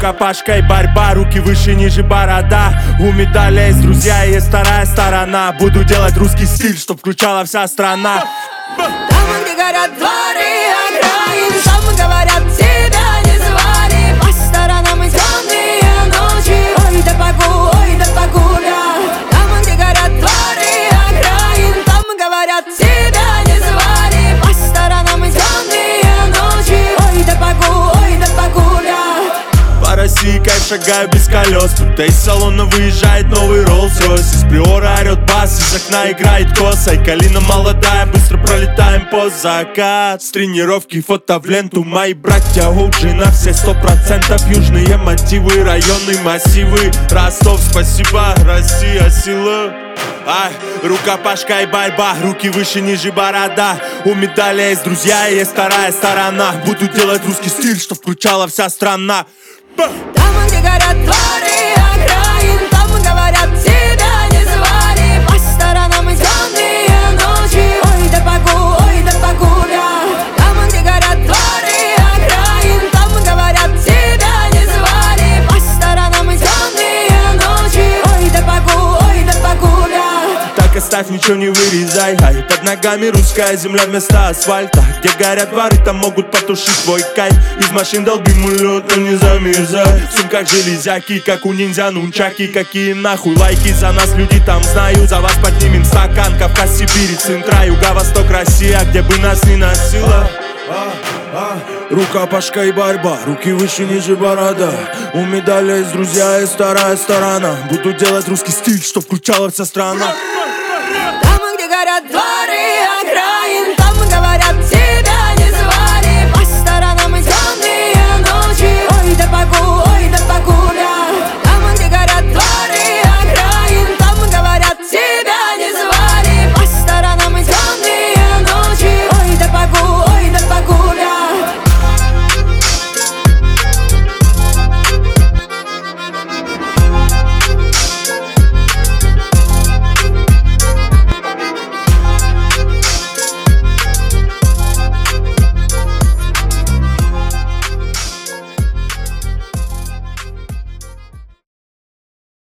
Рукопашка и борьба, руки выше, ниже борода. У медаля есть друзья, есть вторая сторона. Буду делать русский стиль, чтоб включала вся страна. Там, где горят дворы, окраин, там говорят, тебя не звали. По сторонам и темные ночи. Ой, да погуля. Там, где горят дворы, окраин, там говорят, тебя не звали. По сторонам и темные ночи. Ой, да погуля. По России кайф, шагаю без колес. Будто из салона выезжает новый Rolls-Royce. Из приора орет бас, из окна играет коса. И калина молодая, быстро пролетаем по закат. С тренировки фото в ленту. Мои братья OG на все 100%. Южные мотивы, районные массивы. Ростов, спасибо, Россия, сила. Ай, рукопашка и борьба, руки выше, ниже борода. У медаля есть друзья и есть вторая сторона. Буду делать русский стиль, что включала вся страна. Там, где горят дворы, окраин, там говорят, тебя не звали. По сторонам и темные ночи. Ой, да погуля. Там, где горят дворы, окраин, там говорят, тебя не звали. По сторонам и темные ночи. Ой, да погуля. Так оставь, ничего не вырезай. Ай, под ногами русская земля вместо асфальта. Где горят дворы, там могут потушить твой кайф. Из машин долбим улет, но не замерзай. В сумках железяки, как у ниндзя нунчаки. Какие нахуй лайки, за нас люди там знают. За вас поднимем стакан, Кавказ, Сибирь, Центра, Юга, Восток, Россия. Где бы нас ни носило. Рукопашка и борьба, руки выше, ниже борода. У медаля есть друзья, есть вторая сторона. Буду делать русский стиль, чтоб включала вся страна. Там, где горят дворы.